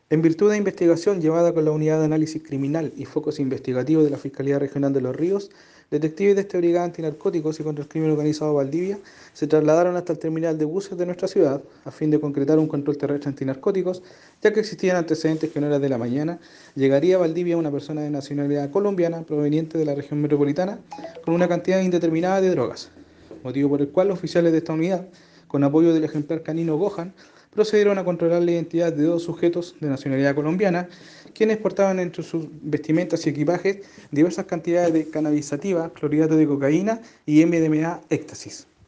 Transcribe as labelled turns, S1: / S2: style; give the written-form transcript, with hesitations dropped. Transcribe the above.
S1: En virtud de investigación llevada con la Unidad de Análisis Criminal y Focos Investigativos de la Fiscalía Regional de Los Ríos, detectives de esta Brigada Antinarcóticos y contra el Crimen Organizado Valdivia se trasladaron hasta el terminal de buses de nuestra ciudad a fin de concretar un control terrestre antinarcóticos, ya que existían antecedentes que en horas de la mañana llegaría a Valdivia una persona de nacionalidad colombiana proveniente de la región metropolitana con una cantidad indeterminada de drogas, motivo por el cual los oficiales de esta unidad, con apoyo del ejemplar canino Gohan, procedieron a controlar la identidad de dos sujetos de nacionalidad colombiana, quienes portaban entre sus vestimentas y equipajes diversas cantidades de cannabis sativa, clorhidrato de cocaína y MDMA éxtasis.